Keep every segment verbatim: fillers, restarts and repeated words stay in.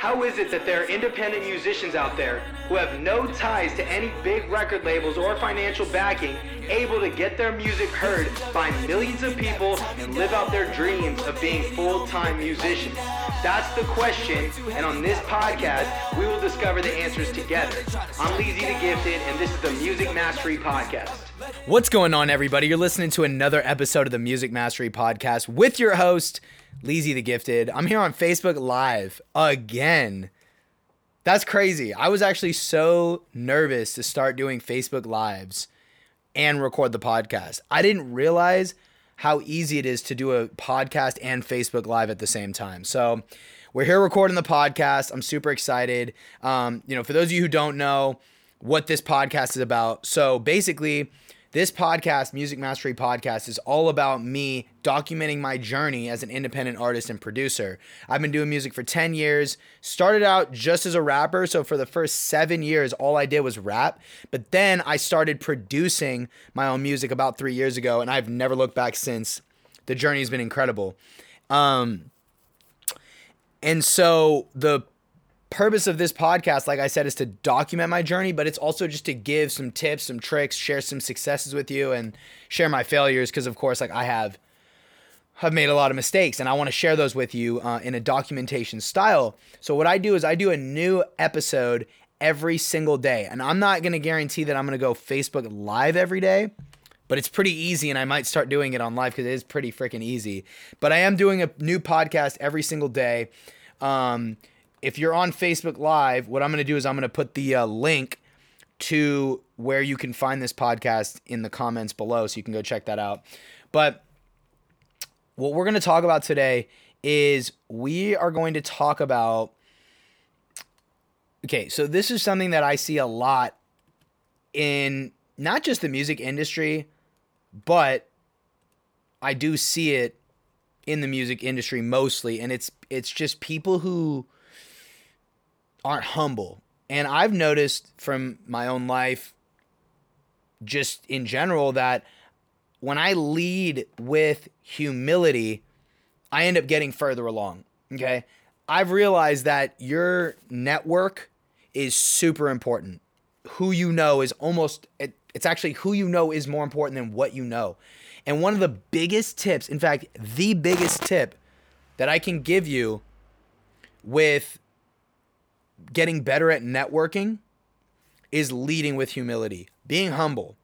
How is it that there are independent musicians out there who have no ties to any big record labels or financial backing, able to get their music heard by millions of people and live out their dreams of being full-time musicians? That's the question, and on this podcast, we will discover the answers together. I'm Leezy the Gifted, and this is the Music Mastery Podcast. What's going on, everybody? You're listening to another episode of the Music Mastery Podcast with your host, Leezy the Gifted. I'm here on Facebook Live again. That's crazy. I was actually so nervous to start doing Facebook Lives and record the podcast. I didn't realize how easy it is to do a podcast and Facebook Live at the same time. So we're here recording the podcast. I'm super excited. Um, you know, for those of you who don't know what this podcast is about, so basically this podcast, Music Mastery Podcast, is all about me documenting my journey as an independent artist and producer. I've been doing music for ten years, started out just as a rapper. So for the first seven years, all I did was rap. But then I started producing my own music about three years ago, and I've never looked back since. The journey has been incredible. Um, and so the purpose of this podcast, like I said, is to document my journey, but it's also just to give some tips, some tricks, share some successes with you, and share my failures, because of course, like I have have made a lot of mistakes, and I want to share those with you uh, in a documentation style. So what I do is I do a new episode every single day, and I'm not going to guarantee that I'm going to go Facebook Live every day, but it's pretty easy, and I might start doing it on live because it is pretty freaking easy. But I am doing a new podcast every single day. Um, If you're on Facebook Live, what I'm going to do is I'm going to put the uh, link to where you can find this podcast in the comments below, so you can go check that out. But what we're going to talk about today is we are going to talk about, okay, so this is something that I see a lot in not just the music industry, but I do see it in the music industry mostly, and it's it's just people who aren't humble. And I've noticed from my own life, just in general, that when I lead with humility, I end up getting further along. Okay. I've realized that your network is super important. Who you know is almost, it, it's actually who you know is more important than what you know. And one of the biggest tips, in fact, the biggest tip that I can give you with getting better at networking is leading with humility, being humble.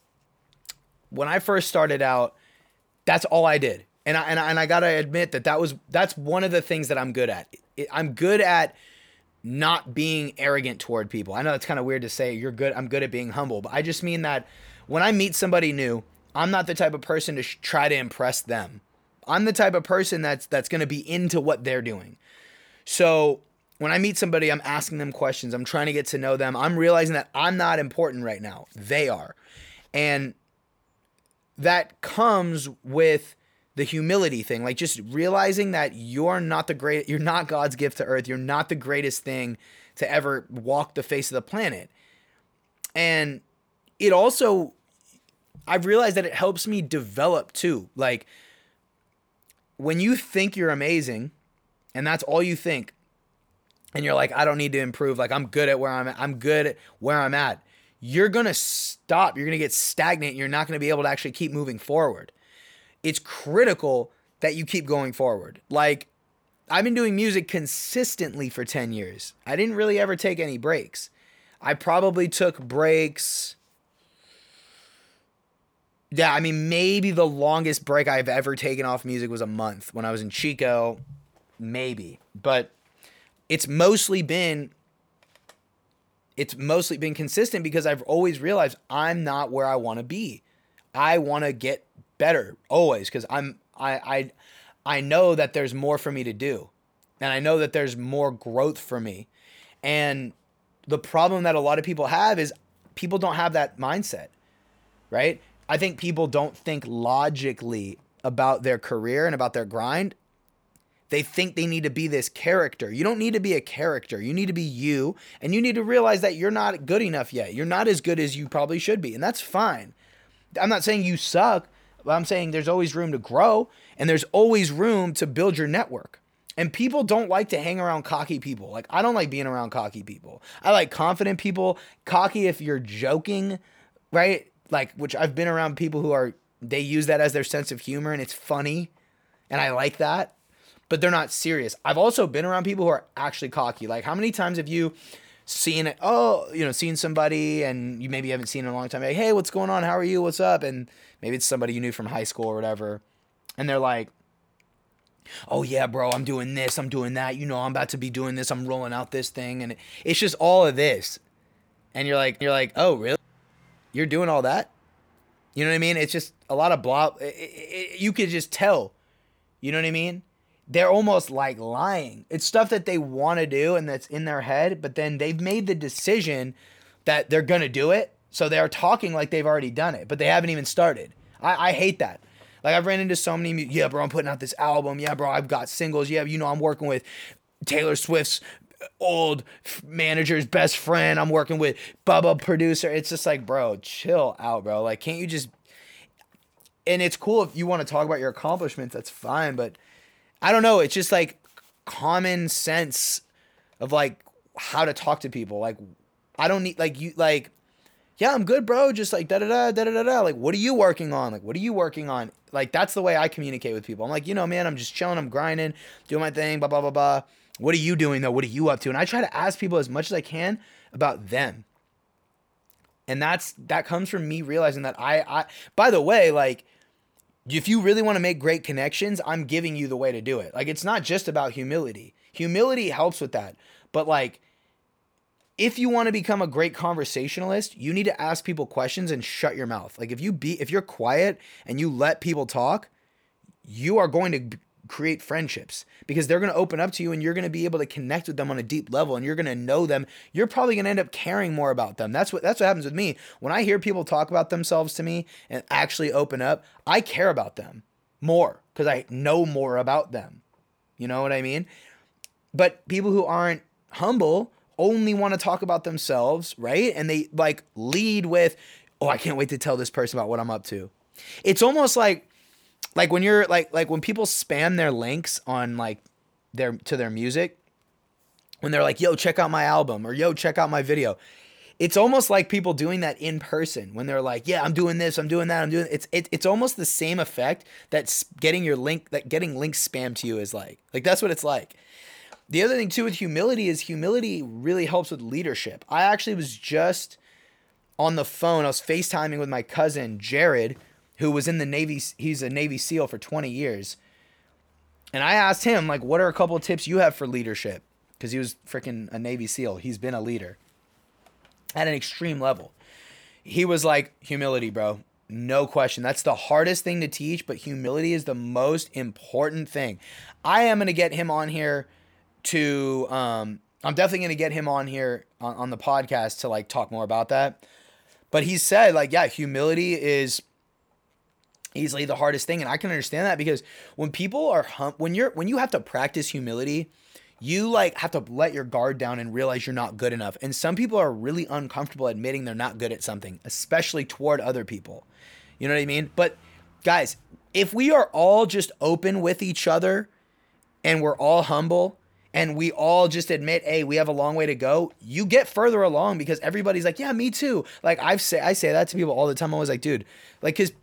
When I first started out, that's all I did. And I, and I, and I got to admit that that was, that's one of the things that I'm good at. I'm good at not being arrogant toward people. I know it's kind of weird to say you're good. I'm good at being humble, but I just mean that when I meet somebody new, I'm not the type of person to sh- try to impress them. I'm the type of person that's, that's going to be into what they're doing. So when I meet somebody, I'm asking them questions. I'm trying to get to know them. I'm realizing that I'm not important right now. They are. And that comes with the humility thing. Like just realizing that you're not the great, you're not God's gift to earth. You're not the greatest thing to ever walk the face of the planet. And it also, I've realized that it helps me develop too. Like when you think you're amazing and that's all you think, and you're like, I don't need to improve. Like I'm good at where I'm at. I'm good at where I'm at. You're going to stop. You're going to get stagnant. You're not going to be able to actually keep moving forward. It's critical that you keep going forward. Like I've been doing music consistently for ten years. I didn't really ever take any breaks. I probably took breaks. Yeah, I mean, maybe the longest break I've ever taken off music was a month when I was in Chico. Maybe. But It's mostly been, it's mostly been consistent because I've always realized I'm not where I want to be. I want to get better always because I'm, I, I, I know that there's more for me to do, and I know that there's more growth for me. And the problem that a lot of people have is people don't have that mindset, right? I think people don't think logically about their career and about their grind. They think they need to be this character. You don't need to be a character. You need to be you, and you need to realize that you're not good enough yet. You're not as good as you probably should be, and that's fine. I'm not saying you suck, but I'm saying there's always room to grow, and there's always room to build your network. And people don't like to hang around cocky people. Like, I don't like being around cocky people. I like confident people. Cocky if you're joking, right? Like, which I've been around people who are, they use that as their sense of humor and it's funny. And I like that. But they're not serious. I've also been around people who are actually cocky. Like, how many times have you seen it? Oh, you know, seen somebody and you maybe haven't seen in a long time. Like, hey, what's going on? How are you? What's up? And maybe it's somebody you knew from high school or whatever. And they're like, oh yeah, bro, I'm doing this, I'm doing that. You know, I'm about to be doing this. I'm rolling out this thing. And it's just all of this. And you're like, you're like, oh, really? You're doing all that? You know what I mean? It's just a lot of blah. It, it, you could just tell. You know what I mean? They're almost like lying. It's stuff that they want to do and that's in their head, but then they've made the decision that they're going to do it. So they're talking like they've already done it, but they haven't even started. I, I hate that. Like, I've ran into so many, yeah, bro, I'm putting out this album. Yeah, bro, I've got singles. Yeah, you know, I'm working with Taylor Swift's old manager's best friend. I'm working with Bubba producer. It's just like, bro, chill out, bro. Like, can't you just, and it's cool if you want to talk about your accomplishments, that's fine. But I don't know. It's just like common sense of like how to talk to people. Like, I don't need, like, you, like, yeah, I'm good, bro. Just like da da da da da da. Like, what are you working on? Like, what are you working on? Like, that's the way I communicate with people. I'm like, you know, man, I'm just chilling. I'm grinding, doing my thing, blah, blah, blah, blah. What are you doing, though? What are you up to? And I try to ask people as much as I can about them. And that's, that comes from me realizing that I, I, by the way, like, if you really want to make great connections, I'm giving you the way to do it. Like, it's not just about humility. Humility helps with that. But like, if you want to become a great conversationalist, you need to ask people questions and shut your mouth. Like, if you be, if you're quiet and you let people talk, you are going to create friendships because they're going to open up to you and you're going to be able to connect with them on a deep level and you're going to know them. You're probably going to end up caring more about them. That's what, that's what happens with me. When I hear people talk about themselves to me and actually open up, I care about them more because I know more about them. You know what I mean? But people who aren't humble only want to talk about themselves, right? And they like lead with, oh, I can't wait to tell this person about what I'm up to. It's almost like, like when you're like, like when people spam their links on like their, to their music, when they're like, yo, check out my album or yo, check out my video. It's almost like people doing that in person when they're like, yeah, I'm doing this, I'm doing that, I'm doing, it's, it, it's almost the same effect that getting your link, that getting links spammed to you is like, like, that's what it's like. The other thing too with humility is humility really helps with leadership. I actually was just on the phone. I was FaceTiming with my cousin, Jared, who was in the Navy. He's a Navy SEAL for twenty years. And I asked him, like, what are a couple of tips you have for leadership? Because he was freaking a Navy SEAL. He's been a leader at an extreme level. He was like, humility, bro. No question. That's the hardest thing to teach, but humility is the most important thing. I am going to get him on here to, um, I'm definitely going to get him on here on, on the podcast to like talk more about that. But he said like, yeah, humility is easily the hardest thing. And I can understand that because when people are, hum- when you're, when you have to practice humility, you like have to let your guard down and realize you're not good enough. And some people are really uncomfortable admitting they're not good at something, especially toward other people. You know what I mean? But guys, if we are all just open with each other and we're all humble, and we all just admit, hey, we have a long way to go, you get further along because everybody's like, yeah, me too. Like I've say, I say that to people all the time. I'm always like, dude, like, cause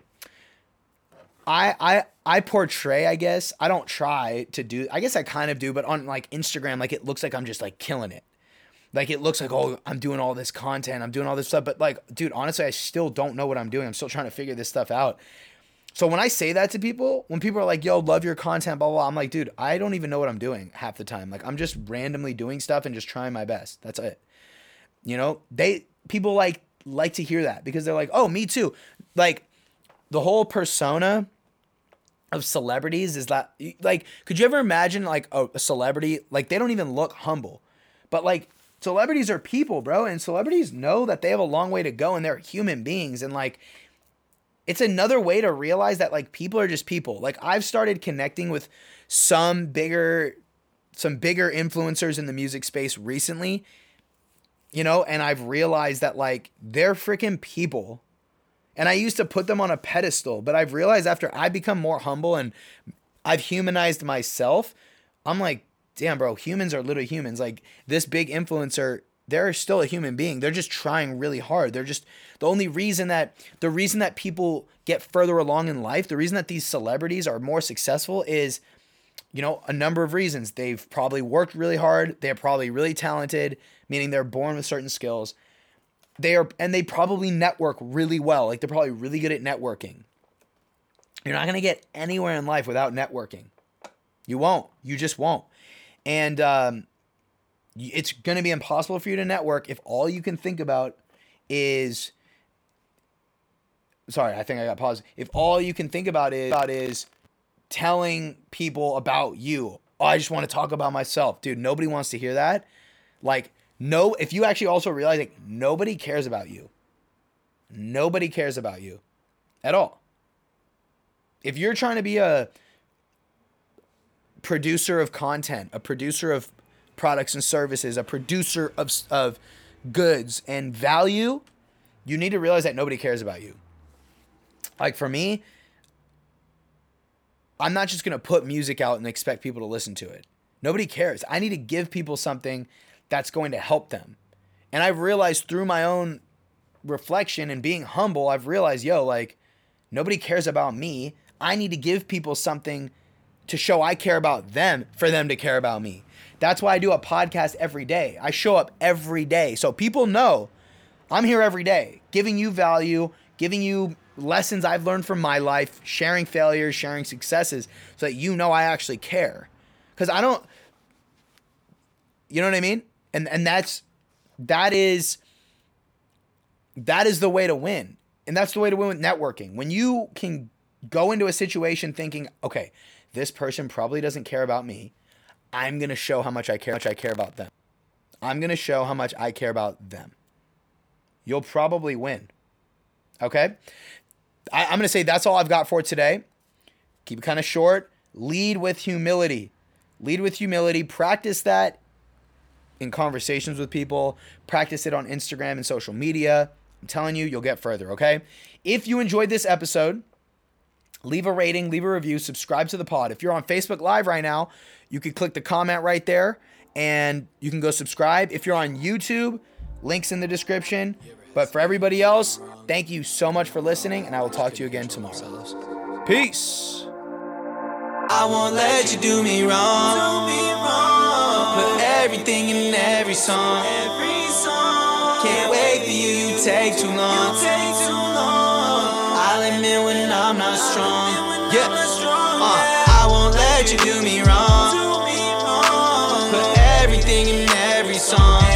I, I, I portray, I guess, I don't try to do, I guess I kind of do, but on like Instagram, like it looks like I'm just like killing it. Like it looks like, oh, I'm doing all this content. I'm doing all this stuff. But like, dude, honestly, I still don't know what I'm doing. I'm still trying to figure this stuff out. So when I say that to people, when people are like, yo, love your content, blah, blah, blah, I'm like, dude, I don't even know what I'm doing half the time. Like, I'm just randomly doing stuff and just trying my best. That's it. You know, they, people like, like to hear that because they're like, oh, me too. Like the whole persona of celebrities is that, like, could you ever imagine like a, a celebrity, like they don't even look humble, but like celebrities are people, bro. And celebrities know that they have a long way to go and they're human beings. And like, it's another way to realize that like people are just people. Like I've started connecting with some bigger, some bigger influencers in the music space recently, you know, and I've realized that like they're freaking people. And I used to put them on a pedestal, but I've realized after I become more humble and I've humanized myself, I'm like, damn, bro, humans are literally humans. Like this big influencer, they're still a human being. They're just trying really hard. They're just the only reason that the reason that people get further along in life, the reason that these celebrities are more successful is, you know, a number of reasons. They've probably worked really hard. They're probably really talented, meaning they're born with certain skills. They are, and they probably network really well. Like they're probably really good at networking. You're not going to get anywhere in life without networking. You won't. You just won't. And um, it's going to be impossible for you to network if all you can think about is, sorry, I think I got paused. If all you can think about is, about is telling people about you. Oh, I just want to talk about myself. Dude, nobody wants to hear that. Like, no, if you actually also realize like nobody cares about you. Nobody cares about you at all. If you're trying to be a producer of content, a producer of products and services, a producer of, of goods and value, you need to realize that nobody cares about you. Like for me, I'm not just going to put music out and expect people to listen to it. Nobody cares. I need to give people something that's going to help them. And I've realized through my own reflection and being humble, I've realized, yo, like nobody cares about me. I need to give people something to show I care about them for them to care about me. That's why I do a podcast every day. I show up every day. So people know I'm here every day, giving you value, giving you lessons I've learned from my life, sharing failures, sharing successes, so that you know I actually care. Because I don't, you know what I mean? And and that's, that is, that is the way to win. And that's the way to win with networking. When you can go into a situation thinking, okay, this person probably doesn't care about me. I'm going to show how much I care, how much I care about them. I'm going to show how much I care about them. You'll probably win. Okay? I, I'm going to say that's all I've got for today. Keep it kind of short. Lead with humility. Lead with humility. Practice that in conversations with people. Practice it on Instagram and social media. I'm telling you, you'll get further, okay? If you enjoyed this episode, leave a rating, leave a review, subscribe to the pod. If you're on Facebook Live right now, you can click the comment right there and you can go subscribe. If you're on YouTube, links in the description. But for everybody else, thank you so much for listening, and I will talk to you again tomorrow. Peace. I won't let you do me wrong. Do me wrong. Put everything in every song. Every song. Can't wait for you. You take too long. You take too long. I'll admit when I'm not strong. Yeah. Uh, I won't let you do me wrong. Do me wrong. Put everything in every song.